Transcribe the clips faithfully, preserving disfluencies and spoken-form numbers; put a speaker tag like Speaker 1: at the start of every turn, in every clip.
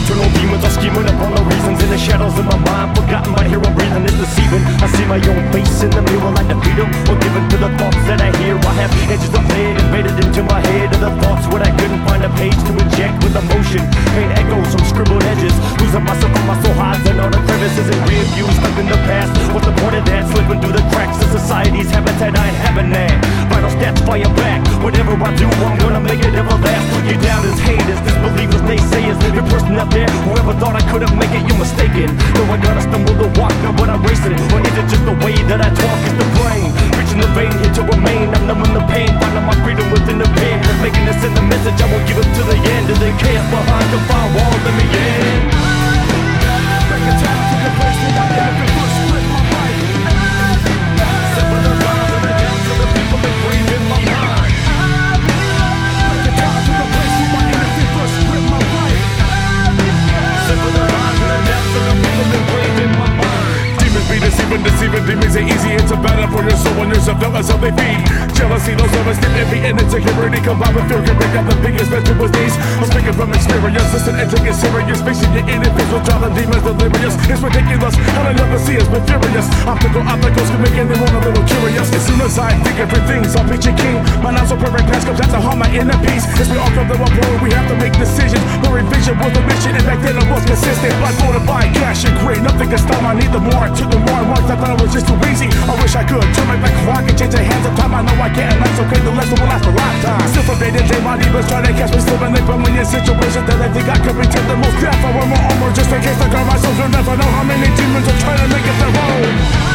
Speaker 1: Internal demons are scheming up all the reasons in the shadows of my mind. Forgotten by here I'm breathing is deceiving. I see my own face in the mirror like defeat them, or given to the thoughts that I hear. I have edges of lead embedded into my head of the thoughts when I couldn't find a page to inject with emotion. Pain echoes from scribbled edges, losing myself on my soul hides and all the crevices and rear views stuck in the past. What's the point of that? Slipping through the cracks of society's habitat, I ain't having that. Vital stats fire back. Whatever I do, I'm gonna make it everlast. You doubters, haters, disbelievers, naysayers, every person out there, whoever thought I couldn't make it, you're mistaken. Though I gotta stumble to walk, now but I'm racing. Or is it just the way that I talk? It's the brain, reaching the vein, here to remain. I'm numbing the pain, finding my freedom within the pen. Making this in the message, I won't give it to the end. And the chaos behind the fire wall, let me in. Break it down to the place where I never first split my life. Sever the lines and the depths of the people that breathe in my mind. Break it down to the place where I never first split my life. Sever the lines and the depths of the people that breathe in my mind. Demons be deceiving, deceiving demons ain't easy. It's a battle for your soul and yourself, don't let they feed. Jealousy, those of us that envy and insecurity combined with fear can break out the biggest vegetables knees. I'm speaking from experience, listen and take it serious. Facing your enemies will drive the demons delirious. It's ridiculous, how they never see us but furious. Optical obstacles can make anyone a little curious. As soon as I think every things, I'll beat your king. My not so perfect past comes out to harm my inner peace. As we all come to a point, we have to make decisions. No revision was the mission, and back then I was consistent. Like fortified, cash and greed, nothing can stop my need. The more I took, the more I wanted. I thought it was just too easy. I wish I could turn my back clock and change the hands of time. I know I can't, and that's okay. The lesson will last a lifetime. Still forbidden, day my demons try to catch me slipping. They put me in situations that I think I could be take the most death. I want more armor just in case I got myself. You'll never know how many demons are trying to make it their own.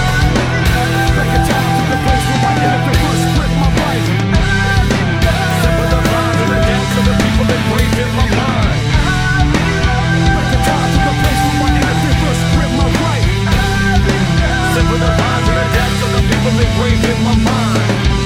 Speaker 1: Break it down to the place where I never first split my life. Sever the lines and the depths of the people that breathe in my mind. Break it down to the place where I never first split my life. Sever the lines and the depths of the people that breathe in my mind.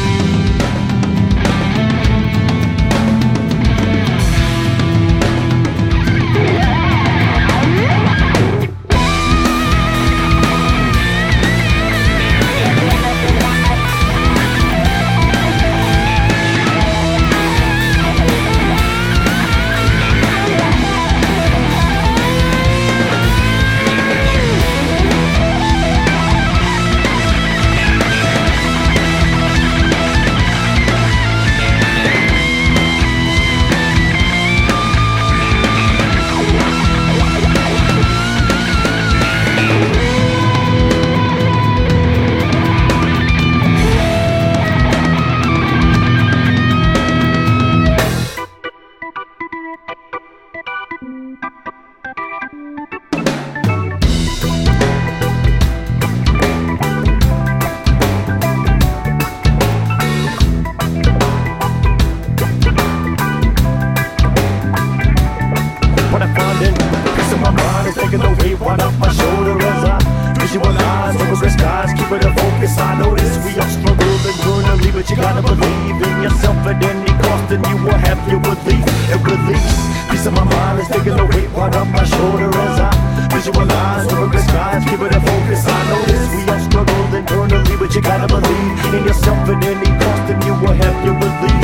Speaker 1: Right off my shoulder as I visualize over skies, keeping the focus. I notice we all struggle internally, but you gotta believe in yourself at any cost, and you will have your relief and release. Peace of my mind is taking the weight right off my shoulder as I visualize over the skies, keeping the focus. I notice we all struggle internally, but you gotta believe in yourself at any cost, and you will have your relief